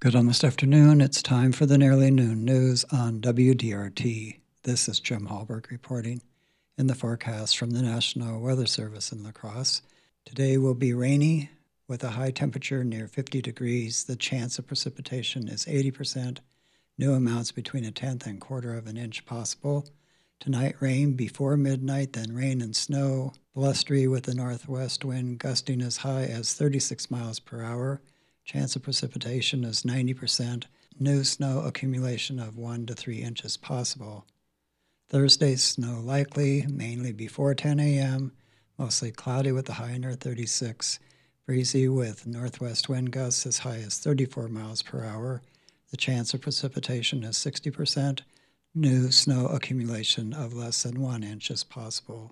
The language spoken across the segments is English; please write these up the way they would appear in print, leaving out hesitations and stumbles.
Good almost afternoon. It's time for the Nearly Noon News on WDRT. This is Jim Hallberg reporting. In the forecast from the National Weather Service in La Crosse, today will be rainy with a high temperature near 50 degrees. The chance of precipitation is 80%. New amounts between a tenth and quarter of an inch possible. Tonight, rain before midnight, then rain and snow. Blustery with a northwest wind gusting as high as 36 miles per hour. Chance of precipitation is 90%. New snow accumulation of 1 to 3 inches possible. Thursday, snow likely, mainly before 10 a.m., mostly cloudy with a high near 36. Breezy with northwest wind gusts as high as 34 miles per hour. The chance of precipitation is 60%. New snow accumulation of less than 1 inch is possible.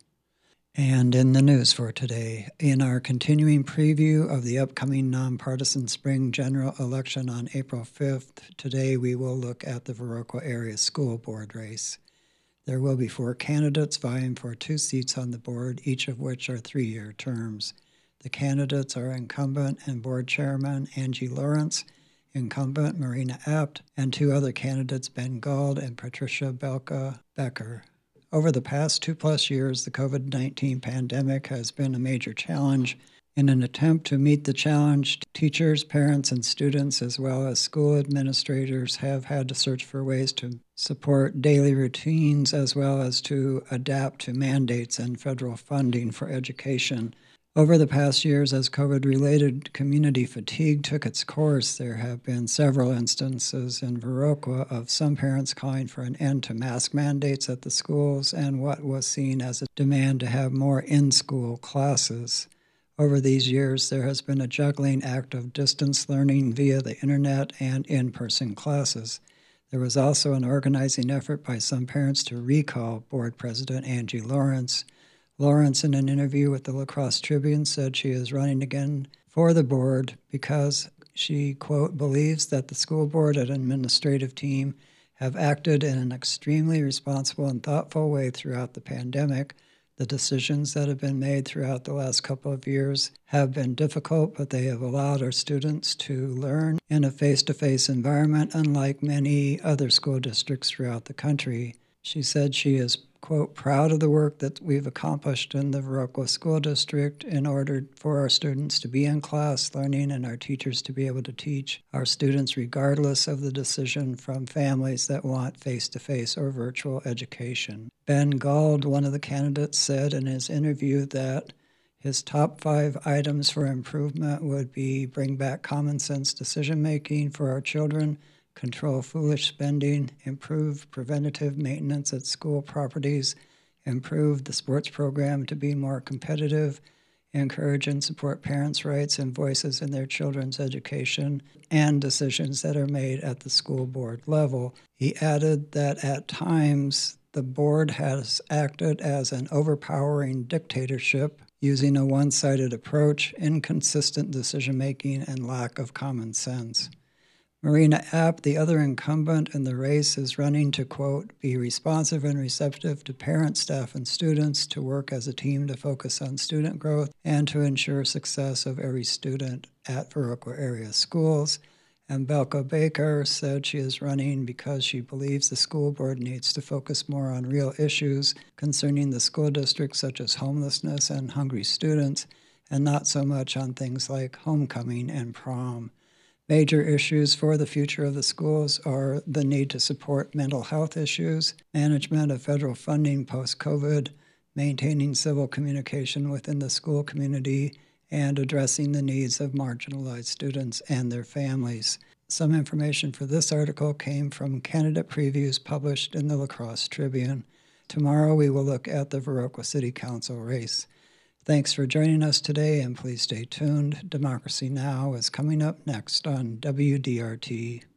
And in the news for today, in our continuing preview of the upcoming nonpartisan spring general election on April 5th, today we will look at the Viroqua Area School Board race. There will be 4 candidates vying for 2 seats on the board, each of which are 3-year terms. The candidates are incumbent and board chairman Angie Lawrence, incumbent Marina Apt, and 2 other candidates, Ben Gald and Patricia Belka Becker. Over the past 2+ years, the COVID-19 pandemic has been a major challenge. In an attempt to meet the challenge, teachers, parents, and students, as well as school administrators, have had to search for ways to support daily routines as well as to adapt to mandates and federal funding for education. Over the past years, as COVID-related community fatigue took its course, there have been several instances in Viroqua of some parents calling for an end to mask mandates at the schools and what was seen as a demand to have more in-school classes. Over these years, there has been a juggling act of distance learning via the internet and in-person classes. There was also an organizing effort by some parents to recall Board President Angie Lawrence. Lawrence, in an interview with the La Crosse Tribune, said she is running again for the board because she, quote, believes that the school board and administrative team have acted in an extremely responsible and thoughtful way throughout the pandemic. The decisions that have been made throughout the last couple of years have been difficult, but they have allowed our students to learn in a face-to-face environment, unlike many other school districts throughout the country. She said she is, quote, proud of the work that we've accomplished in the Viroqua School District in order for our students to be in class learning and our teachers to be able to teach our students regardless of the decision from families that want face-to-face or virtual education. Ben Gald, one of the candidates, said in his interview that his top 5 items for improvement would be bring back common sense decision-making for our children, control foolish spending, improve preventative maintenance at school properties, improve the sports program to be more competitive, encourage and support parents' rights and voices in their children's education, and decisions that are made at the school board level. He added that at times the board has acted as an overpowering dictatorship, using a one-sided approach, inconsistent decision-making, and lack of common sense. Marina Apt, the other incumbent in the race, is running to, quote, be responsive and receptive to parents, staff, and students, to work as a team to focus on student growth and to ensure success of every student at Viroqua area schools. And Belka Baker said she is running because she believes the school board needs to focus more on real issues concerning the school district, such as homelessness and hungry students, and not so much on things like homecoming and prom. Major issues for the future of the schools are the need to support mental health issues, management of federal funding post-COVID, maintaining civil communication within the school community, and addressing the needs of marginalized students and their families. Some information for this article came from candidate previews published in the La Crosse Tribune. Tomorrow we will look at the Viroqua City Council race. Thanks for joining us today, and please stay tuned. Democracy Now! Is coming up next on WDRT.